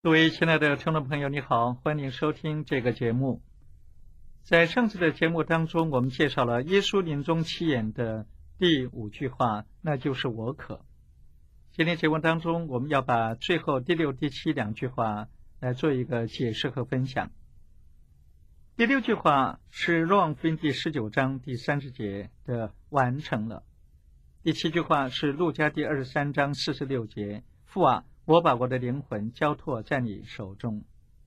各位亲爱的听众朋友，你好，欢迎收听这个节目。在上次的节目当中，我们介绍了耶稣临终祈言的第5句话，那就是我渴。今天节目当中，我们要把最后第6、第7两句话来做一个解释和分享。第6句话是若望福音第19章第30节的完成了。第7句话是路加第23章46节，父啊，我把我的灵魂交托在你手中。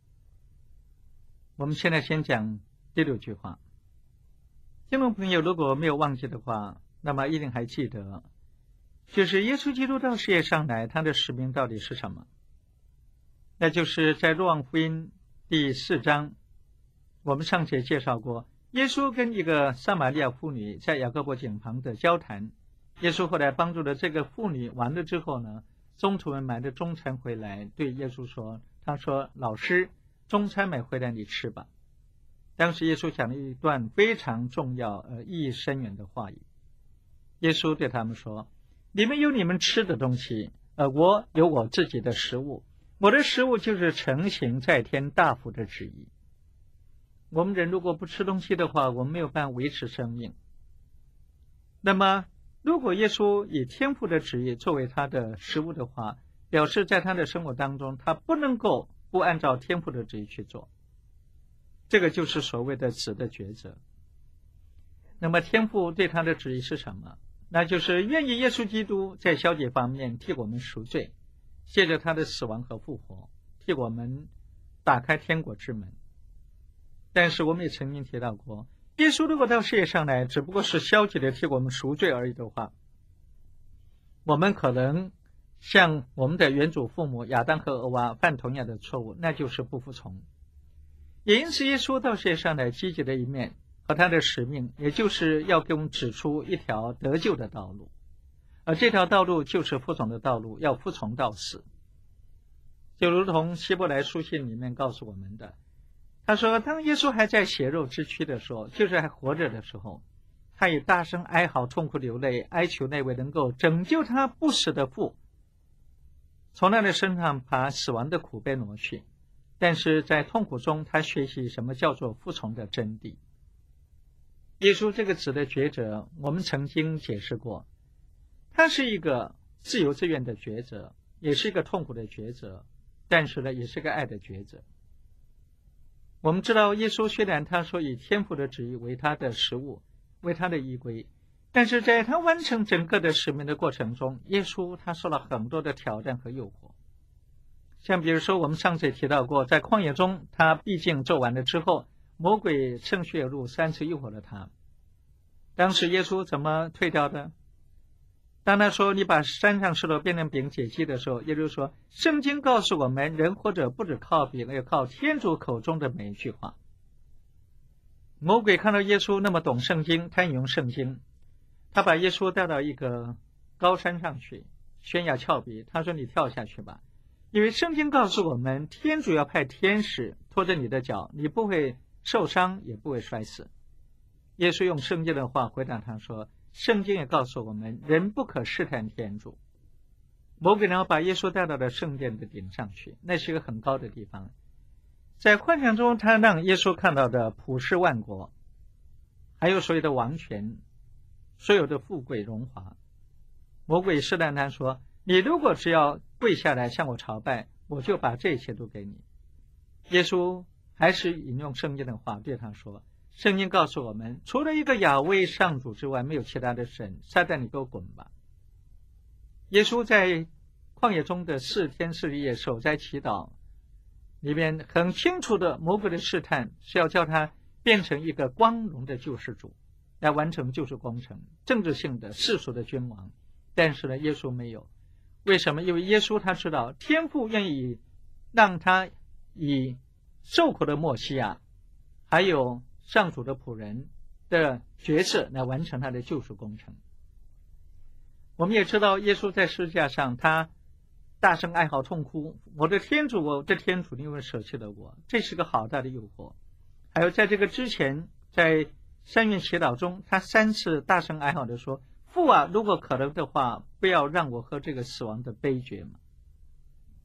我们现在先讲第6句话。听众朋友如果没有忘记的话，那么一定还记得，就是耶稣基督到世界上来，他的使命到底是什么？那就是在若望福音第4章，我们上节介绍过，耶稣跟一个撒玛利亚妇女在雅各伯井旁的交谈。耶稣后来帮助了这个妇女，完了之后呢，中途们买的中餐回来，对耶稣说，他说，老师，中餐买回来你吃吧。当时耶稣讲了一段非常重要意义深远的话语。耶稣对他们说，你们有你们吃的东西，我有我自己的食物，我的食物就是承行在天大父的旨意。我们人如果不吃东西的话，我们没有办法维持生命。那么如果耶稣以天父的旨意作为他的食物的话，表示在他的生活当中，他不能够不按照天父的旨意去做。这个就是所谓的子的抉择。那么天父对他的旨意是什么？那就是愿意耶稣基督在消解方面替我们赎罪，借着他的死亡和复活，替我们打开天国之门。但是我们也曾经提到过，耶稣如果到世界上来只不过是消极的替我们赎罪而已的话，我们可能像我们的原祖父母亚当和俄娃犯同样的错误，那就是不服从。也因此耶稣到世界上来积极的一面和他的使命，也就是要给我们指出一条得救的道路，而这条道路就是服从的道路，要服从到死。就如同希伯来书信里面告诉我们的，他说，当耶稣还在血肉之躯的时候，就是还活着的时候，他以大声哀嚎痛哭流泪，哀求那位能够拯救他不死的父，从他的身上把死亡的苦悲挪去。但是在痛苦中，他学习什么叫做服从的真谛。耶稣这个子的抉择，我们曾经解释过，它是一个自由自愿的抉择，也是一个痛苦的抉择，但是呢，也是个爱的抉择。我们知道耶稣虽然他说以天父的旨意为他的食物，为他的依归，但是在他完成整个的使命的过程中，耶稣他受了很多的挑战和诱惑。像比如说我们上次也提到过，在旷野中他毕竟做完了之后，魔鬼趁虚而入，3次诱惑了他。当时耶稣怎么退掉的？当他说你把山上石头变成饼解饥的时候，耶稣说，圣经告诉我们，人活着不只靠饼，也靠天主口中的每一句话。魔鬼看到耶稣那么懂圣经，他引用圣经，他把耶稣带到一个高山上去，悬崖峭壁，他说你跳下去吧，因为圣经告诉我们，天主要派天使拖着你的脚，你不会受伤，也不会摔死。耶稣用圣经的话回答他说，圣经也告诉我们，人不可试探天主。魔鬼然后把耶稣带到了圣殿的顶上去，那是一个很高的地方。在幻想中，他让耶稣看到的普世万国，还有所有的王权，所有的富贵荣华。魔鬼试探他说，你如果只要跪下来向我朝拜，我就把这一切都给你。耶稣还是引用圣经的话对他说，圣经告诉我们，除了一个亚威上主之外，没有其他的神，撒旦你给我滚吧。耶稣在旷野中的4天4夜守斋祈祷里面，很清楚的魔鬼的试探是要叫他变成一个光荣的救世主，来完成救赎工程，政治性的世俗的君王。但是呢，耶稣没有。为什么？因为耶稣他知道天父愿意让他以受苦的默西亚还有上主的仆人的角色来完成他的救赎工程。我们也知道耶稣在十字架上他大声哀嚎痛哭，我的天主，我的天主，你为舍弃了我，这是个好大的诱惑。还有在这个之前，在3愿祈祷中，他3次大声哀嚎的说，父啊，如果可能的话，不要让我喝这个死亡的杯爵嘛。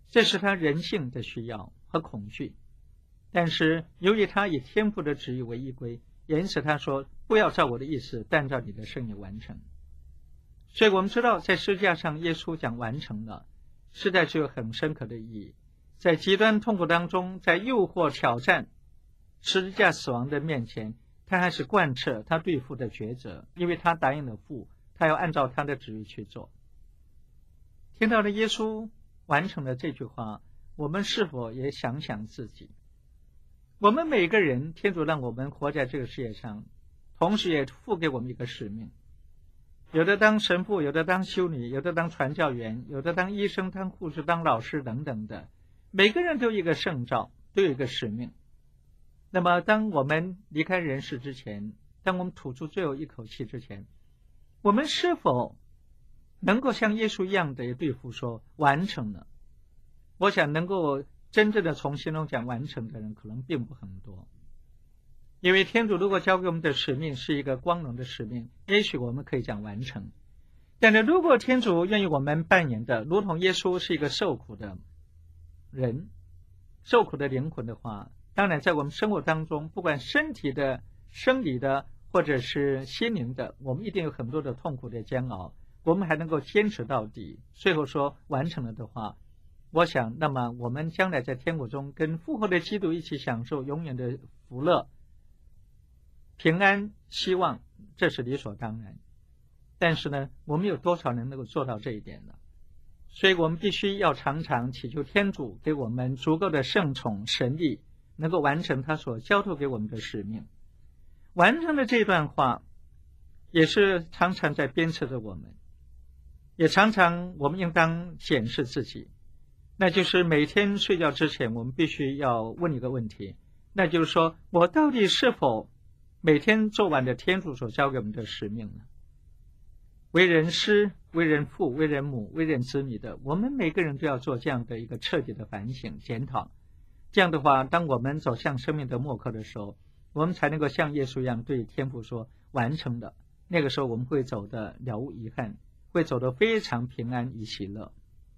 这是他人性的需要和恐惧。但是由于他以天父的旨意为依归，因此他说，不要照我的意思，但照你的圣意完成。所以我们知道，在十字架上耶稣讲完成了，实在是有很深刻的意义。在极端痛苦当中，在诱惑挑战十字架死亡的面前，他还是贯彻他对父的抉择，因为他答应了父，他要按照他的旨意去做。听到了耶稣完成了这句话，我们是否也想想自己？我们每个人，天主让我们活在这个世界上，同时也赋给我们一个使命。有的当神父，有的当修女，有的当传教员，有的当医生、当护士、当老师等等的，每个人都有一个圣召，都有一个使命。那么当我们离开人世之前，当我们吐出最后一口气之前，我们是否能够像耶稣一样的对父说完成了？我想能够真正的从心中讲完成的人可能并不很多。因为天主如果交给我们的使命是一个光荣的使命，也许我们可以讲完成。但是如果天主愿意我们扮演的如同耶稣是一个受苦的人，受苦的灵魂的话，当然在我们生活当中，不管身体的、生理的或者是心灵的，我们一定有很多的痛苦的煎熬，我们还能够坚持到底，最后说完成了的话，我想那么我们将来在天国中跟复活的基督一起享受永远的福乐、平安、希望，这是理所当然。但是呢，我们有多少人能够做到这一点呢？所以我们必须要常常祈求天主给我们足够的圣宠神力，能够完成他所交托给我们的使命。完成了这段话，也是常常在鞭策着我们，也常常我们应当检视自己，那就是每天睡觉之前，我们必须要问一个问题，那就是说，我到底是否每天做完的天主所交给我们的使命呢？为人师、为人父、为人母、为人子女的，我们每个人都要做这样的一个彻底的反省检讨。这样的话，当我们走向生命的末刻的时候，我们才能够像耶稣一样对天父说完成的。那个时候我们会走得了无遗憾，会走得非常平安与喜乐。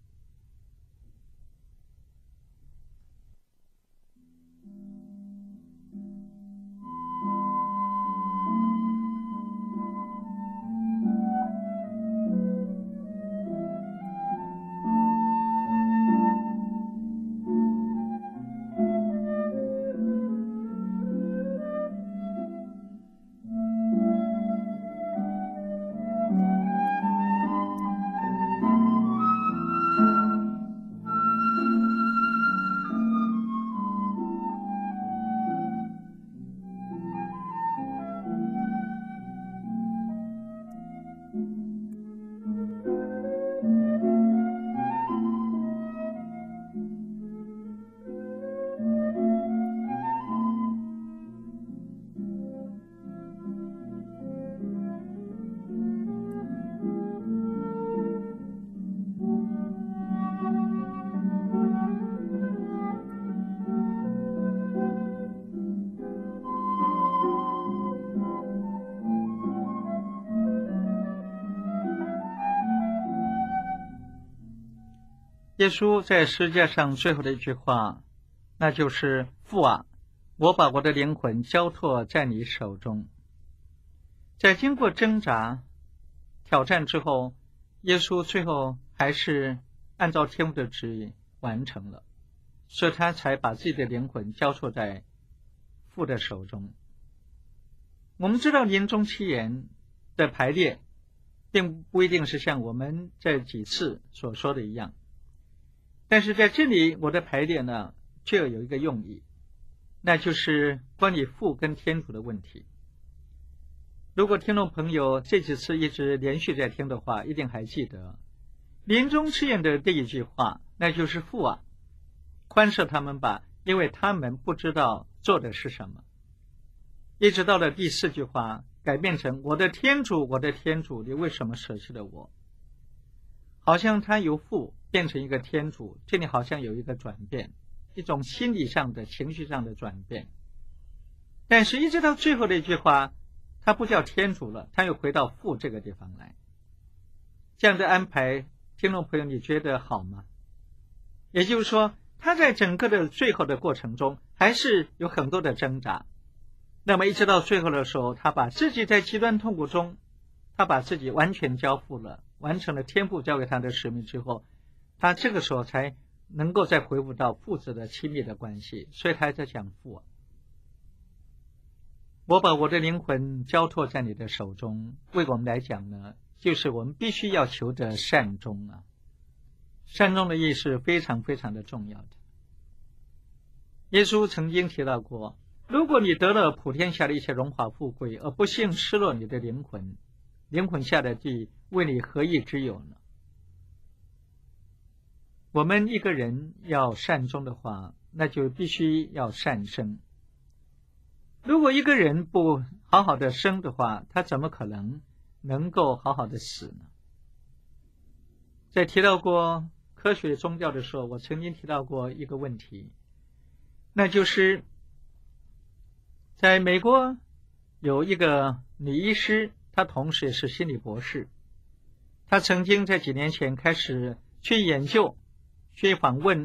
耶稣在十字架上最后的一句话，那就是父啊，我把我的灵魂交托在你手中。在经过挣扎挑战之后，耶稣最后还是按照天父的旨意完成了，所以他才把自己的灵魂交托在父的手中。我们知道临终期言的排列并不一定是像我们这几次所说的一样，但是在这里我的排列呢却有一个用意，那就是关于父跟天主的问题。如果听众朋友这几次一直连续在听的话，一定还记得临终誓言的第一句话，那就是父啊，宽赦他们吧，因为他们不知道做的是什么。一直到了第四句话改变成我的天主，我的天主，你为什么舍弃了我？好像他由父变成一个天主，这里好像有一个转变，一种心理上的情绪上的转变。但是一直到最后的一句话，他不叫天主了，他又回到父这个地方来。这样的安排，听众朋友你觉得好吗？ 也就是说，他在整个的最后的过程中还是有很多的挣扎。那么一直到最后的时候，他把自己在极端痛苦中，他把自己完全交付了，完成了天父交给他的使命之后，他这个时候才能够再恢复到父子的亲密的关系。所以他还在讲父，我把我的灵魂交托在你的手中。为我们来讲呢，就是我们必须要求得善终啊。善终的意是非常非常的重要的。耶稣曾经提到过，如果你得了普天下的一切荣华富贵，而不幸失落你的灵魂，灵魂下的地为你何益之有呢？我们一个人要善终的话，那就必须要善生。如果一个人不好好的生的话，他怎么可能够好好的死呢？在提到过科学宗教的时候，我曾经提到过一个问题，那就是在美国有一个女医师，她同时也是心理博士。她曾经在几年前开始去研究，去访问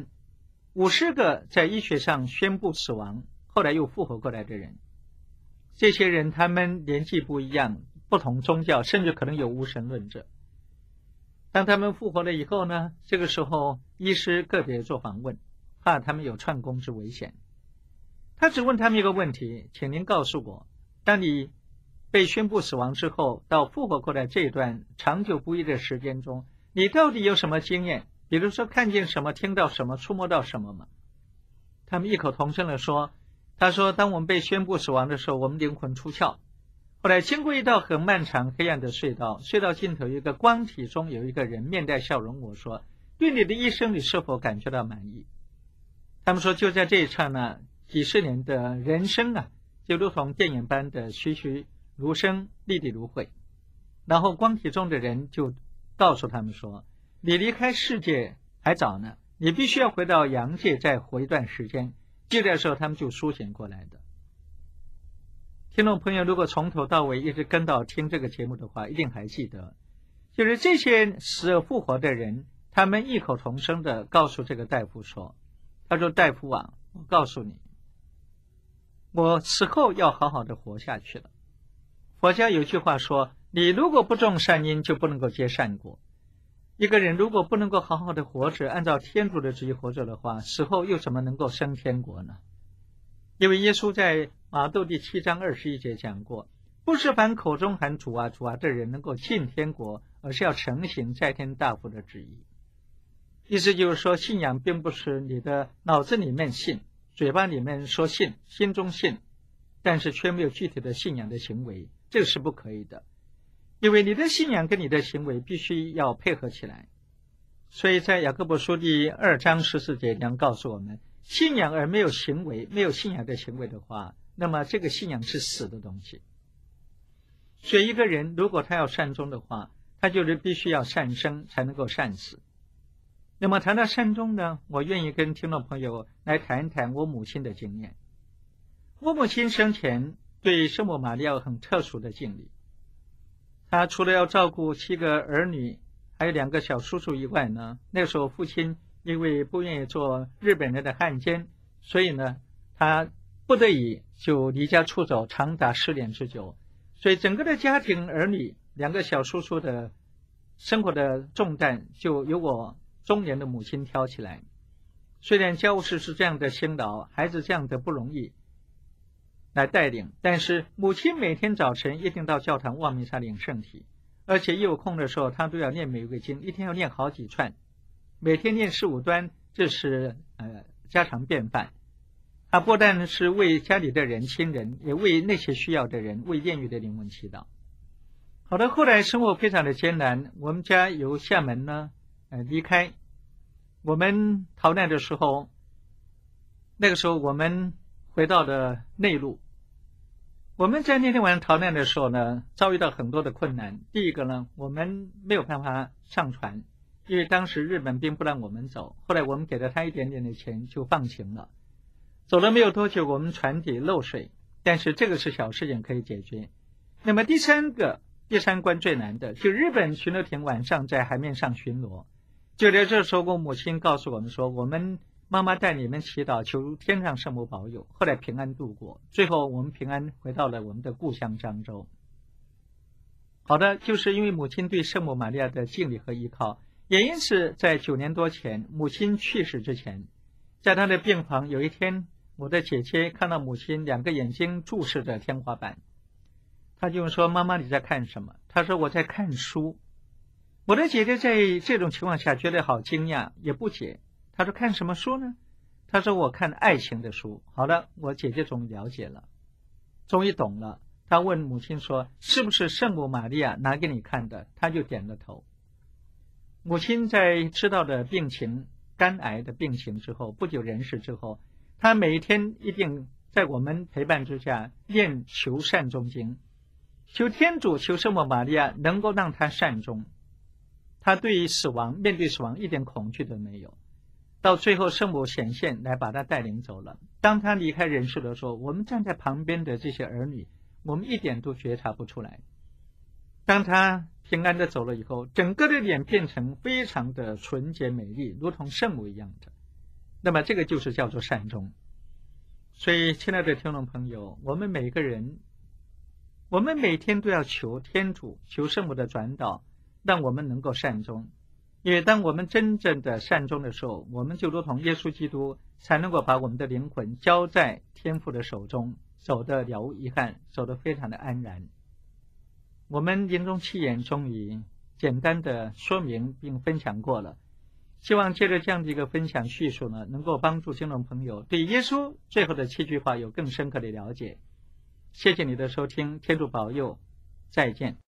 50个在医学上宣布死亡后来又复活过来的人。这些人他们年纪不一样，不同宗教，甚至可能有无神论者。当他们复活了以后呢，这个时候医师个别做访问，怕他们有串供之危险。他只问他们一个问题，请您告诉我，当你被宣布死亡之后到复活过来这一段长久不一的时间中，你到底有什么经验？比如说看见什么，听到什么，触摸到什么吗？他们异口同声地说，他说当我们被宣布死亡的时候，我们灵魂出窍，后来经过一道很漫长黑暗的隧道，隧道尽头有一个光体中有一个人面带笑容，我说，对你的一生你是否感觉到满意？他们说就在这一刹那，几十年的人生啊，就如同电影般的栩栩如生，历历如绘。然后光体中的人就告诉他们说，你离开世界还早呢，你必须要回到阳界再活一段时间。就在时候他们就苏醒过来的。听众朋友如果从头到尾一直跟到听这个节目的话，一定还记得，就是这些死而复活的人，他们异口同声的告诉这个大夫说，他说，大夫啊，我告诉你，我死后要好好的活下去了。佛家有句话说，你如果不种善因，就不能够结善果。一个人如果不能够好好的活着，按照天主的旨意活着的话，死后又怎么能够升天国呢？因为耶稣在马窦第7章21节讲过，不是凡口中喊主啊主啊的人能够进天国，而是要承行在天大父的旨意。意思就是说，信仰并不是你的脑子里面信，嘴巴里面说信，心中信，但是却没有具体的信仰的行为，这个是不可以的。因为你的信仰跟你的行为必须要配合起来。所以在雅各伯书第2章14节将告诉我们，信仰而没有行为，没有信仰的行为的话，那么这个信仰是死的东西。所以一个人如果他要善终的话，他就是必须要善生才能够善死。那么谈到善终呢，我愿意跟听众朋友来谈一谈我母亲的经验。我母亲生前对圣母玛利亚有很特殊的敬礼，他除了要照顾7个儿女还有2个小叔叔以外呢，那个时候父亲因为不愿意做日本人的汉奸，所以呢他不得已就离家出走长达10年之久。所以整个的家庭儿女2个小叔叔的生活的重担就由我中年的母亲挑起来。虽然家务事是这样的辛劳，孩子这样的不容易来带领，但是母亲每天早晨一定到教堂望弥撒领圣体，而且一有空的时候她都要念玫瑰经，一天要念好几串，每天念15端，这是家常便饭。她不但是为家里的人亲人，也为那些需要的人，为炼狱的灵魂祈祷。好的，后来生活非常的艰难，我们家由厦门呢离开，我们逃难的时候，那个时候我们回到了内陆。我们在那天晚上逃难的时候呢，遭遇到很多的困难。第一个呢，我们没有办法上船，因为当时日本并不让我们走，后来我们给了他一点点的钱就放行了。走了没有多久，我们船底漏水，但是这个是小事情可以解决。那么第三关最难的，就日本巡逻艇晚上在海面上巡逻， 就在这时候，我母亲告诉我们说，我们妈妈带你们祈祷，求天上圣母保佑，后来平安度过，最后我们平安回到了我们的故乡漳州。好的，就是因为母亲对圣母玛利亚的敬礼和依靠，也因此在9年多前母亲去世之前，在她的病房，有一天我的姐姐看到母亲2个眼睛注视着天花板，她就说，妈妈你在看什么？她说我在看书。我的姐姐在这种情况下觉得好惊讶，也不解。她说看什么书呢？她说我看爱情的书。好了，我姐姐终于了解了，终于懂了。她问母亲说，是不是圣母玛利亚拿给你看的？她就点了头。母亲在知道的病情，肝癌的病情之后，不久人世之后，她每天一定在我们陪伴之下念求善终经，求天主，求圣母玛利亚能够让她善终。他对于死亡，面对死亡一点恐惧都没有。到最后圣母显现来把他带领走了。当他离开人世的时候，我们站在旁边的这些儿女，我们一点都觉察不出来。当他平安的走了以后，整个的脸变成非常的纯洁美丽，如同圣母一样的。那么这个就是叫做善终。所以亲爱的听众朋友，我们每个人，我们每天都要求天主，求圣母的转导，让我们能够善终。因为当我们真正的善终的时候，我们就如同耶稣基督，才能够把我们的灵魂交在天父的手中，走得了无遗憾，走得非常的安然。我们临终七言终于简单的说明并分享过了，希望借着这样的一个分享叙述呢，能够帮助听众朋友对耶稣最后的7句话有更深刻的了解。谢谢你的收听，天主保佑，再见。